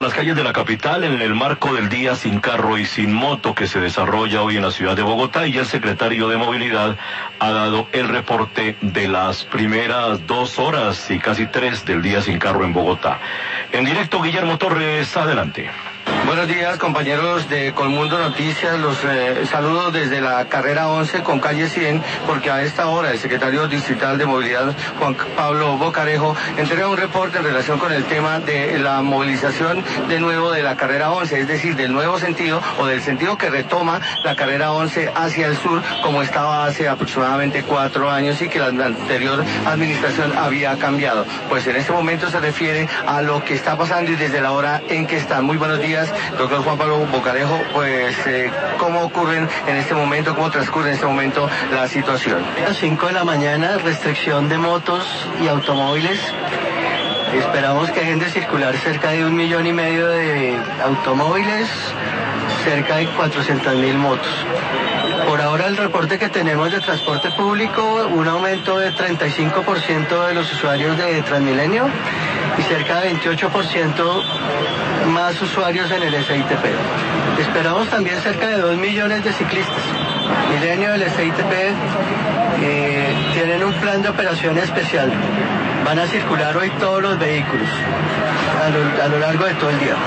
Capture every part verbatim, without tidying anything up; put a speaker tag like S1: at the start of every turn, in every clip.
S1: Las calles de la capital en el marco del Día Sin Carro y Sin Moto que se desarrolla hoy en la ciudad de Bogotá, y el secretario de Movilidad ha dado el reporte de las primeras dos horas y casi tres del Día Sin Carro en Bogotá. En directo, Guillermo Torres, adelante.
S2: Buenos días, compañeros de Colmundo Noticias, los eh, saludo desde la carrera once con calle cien, porque a esta hora el secretario distrital de Movilidad, Juan Pablo Bocarejo, entrega un reporte en relación con el tema de la movilización de nuevo de la carrera once, es decir, del nuevo sentido o del sentido que retoma la carrera once hacia el sur, como estaba hace aproximadamente cuatro años y que la anterior administración había cambiado. Pues en este momento se refiere a lo que está pasando y desde la hora en que está. Muy buenos días, doctor Juan Pablo Bocarejo. Pues, eh, ¿cómo ocurren en este momento, cómo transcurre en este momento la situación?
S3: A las cinco de la mañana, restricción de motos y automóviles. Esperamos que dejen de circular cerca de un millón y medio de automóviles, cerca de cuatrocientas mil motos. Por ahora el reporte que tenemos de transporte público, un aumento de treinta y cinco por ciento de los usuarios de Transmilenio y cerca de veintiocho por ciento más usuarios en el S I T P. Esperamos también cerca de dos millones de ciclistas. Milenio del S I T P eh, tienen un plan de operación especial. Van a circular hoy todos los vehículos a lo, a lo largo de todo el día.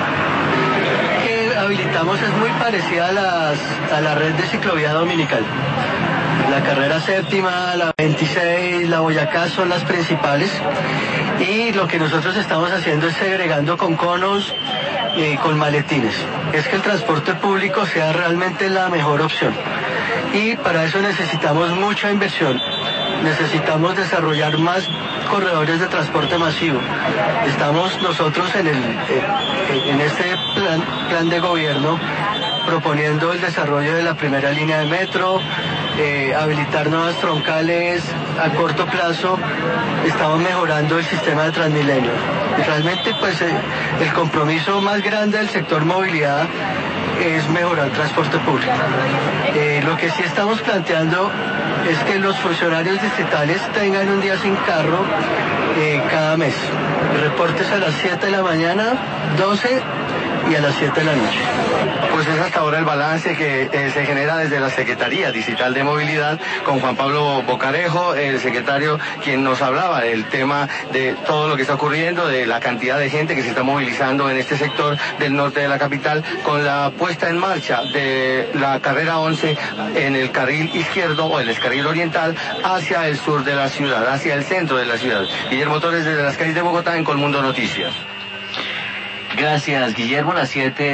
S3: Que habilitamos es muy parecida a, las, a la red de ciclovía dominical. La carrera séptima, la veintiséis, la Boyacá son las principales, y lo que nosotros estamos haciendo es segregando con conos, eh, con maletines. Es que el transporte público sea realmente la mejor opción, y para eso necesitamos mucha inversión. Necesitamos desarrollar más corredores de transporte masivo. Estamos nosotros en, el, en este plan, plan de gobierno proponiendo el desarrollo de la primera línea de metro, eh, habilitar nuevas troncales a corto plazo. Estamos mejorando el sistema de Transmilenio. Y realmente pues eh, el compromiso más grande del sector movilidad es mejorar el transporte público. Eh, lo que sí estamos planteando es que los funcionarios distritales tengan un día sin carro eh, cada mes. Reportes a las siete de la mañana, doce y a las siete de la noche.
S2: Pues es hasta ahora el balance que eh, se genera desde la Secretaría Distrital de Movilidad, con Juan Pablo Bocarejo, el secretario, quien nos hablaba del tema de todo lo que está ocurriendo, de la cantidad de gente que se está movilizando en este sector del norte de la capital, con la puesta en marcha de la carrera once en el carril izquierdo o en el carril oriental hacia el sur de la ciudad, hacia el centro de la ciudad. Guillermo Torres, desde las calles de Bogotá, en Colmundo Noticias.
S4: Gracias, Guillermo. Las siete